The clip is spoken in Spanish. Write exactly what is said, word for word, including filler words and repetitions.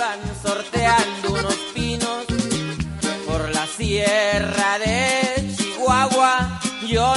iban sorteando unos pinos por la sierra de Chihuahua. Yo